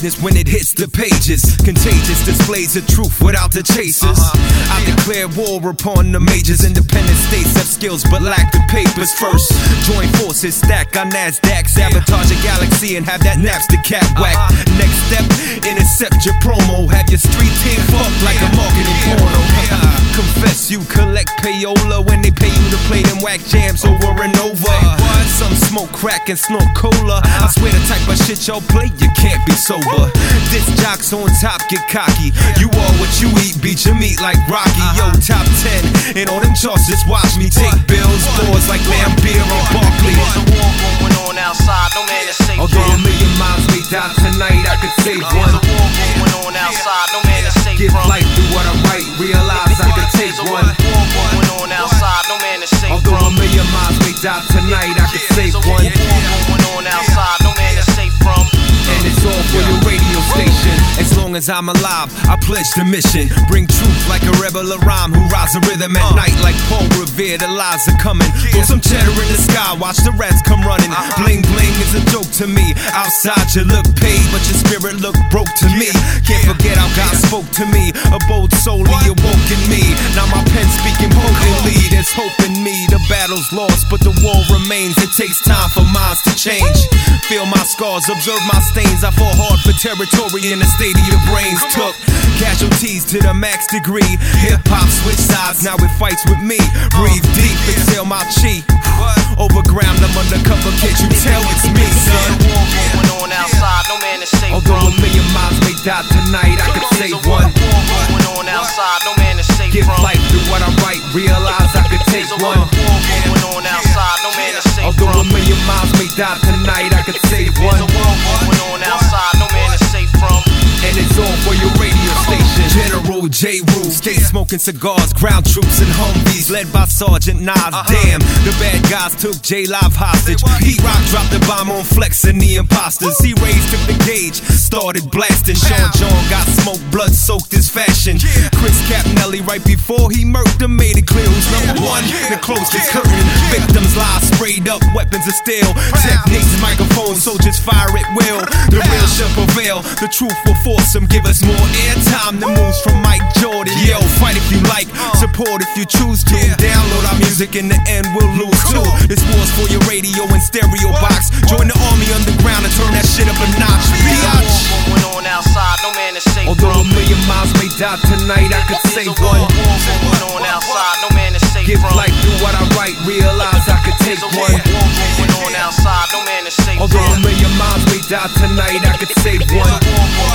greatness when it hits the pages. Contagious displays of truth without the chasers. I declare war upon the majors. Independent states have skills but lack the papers. First, join forces, stack on NASDAQ, sabotage a galaxy and have that Napster cat whack. Next step, intercept your promo. Have your street team fucked like a marketing porno. Confess you collect payola when they pay you to play them whack jams over and over. Some smoke crack and snort cola. I swear the type of shit y'all play, you can't be sober. This jocks on top get cocky. You are what you eat, beat your meat like Rocky. Yo, top 10, and all them charts just watch me take bills, doors like Lambeer or Barkley. There's a war going on outside, no man is safe. Although a million miles may die tonight, I could save one. There's a war going on outside, no man is safe. Give life through what I write, realize I could take one. There's a war going on outside, no man is safe. Although a million miles may die tonight, I could save one. There's a war going on outside, no man is safe from. And it's all for your radio station. As long as I'm alive, I pledge the mission. Bring truth like a rebel, a rhyme who rides the rhythm at night like Paul Revere. The lies are coming. Throw some cheddar in the sky, watch the rats come running. Bling bling is a joke to me. Outside you look paid, but your spirit look broke to me. Can't forget how God spoke to me. A bold soul he awoke in me. Now my pen speaking potently. There's hope in me. The battle's lost, but the war remains. It takes time for minds to change. Feel my scars, observe my stains. I fought hard for territory in the state of your brains. Took casualties to the max degree. Hip-hop switch sides, now it fights with me. Breathe deep, exhale my chi. Overground, I'm undercover, can't you tell it's me, son? There's a war going on outside, no man is safe. Although a million miles may die tonight, I could save one. There's a war going on outside, no man is safe. Give life through what I write, realize I could take There's a one. war going on outside, no man is safe. Although a million miles may die tonight, I could save one. There's a war going on outside, no man is safe from. And it's all for your radio station. General J. Rule, stay smoking cigars, ground troops and Humvees, led by Sergeant Nas. Damn, the bad guys took J-Live hostage. Heat Rock dropped the bomb on Flex and the imposters. C-Rays took the gauge, started blasting. Sean John got smoked, blood soaked his fashion. Chris Capnelli right before he murked him made it clear who's number one. The closest curtain, victims lie sprayed up, weapons of steel. Techniques, microphones, soldiers fire at will. The real shall prevail, the truth will force them. Give us more airtime than moves from Mike Jordan. Yo, fight if you like, support if you choose to. Download our music, in the end we'll lose too. This war's for your radio and stereo box. Join the army underground and turn that shit up a notch. There's a war going on outside, no man is safe. Although a million miles may die tonight, I could save one. There's a war going on outside, no man is safe. Give life through what I write, realize I could take There's a one. war going on outside, no man is safe. Although a million miles may die tonight, I could save one. There's a war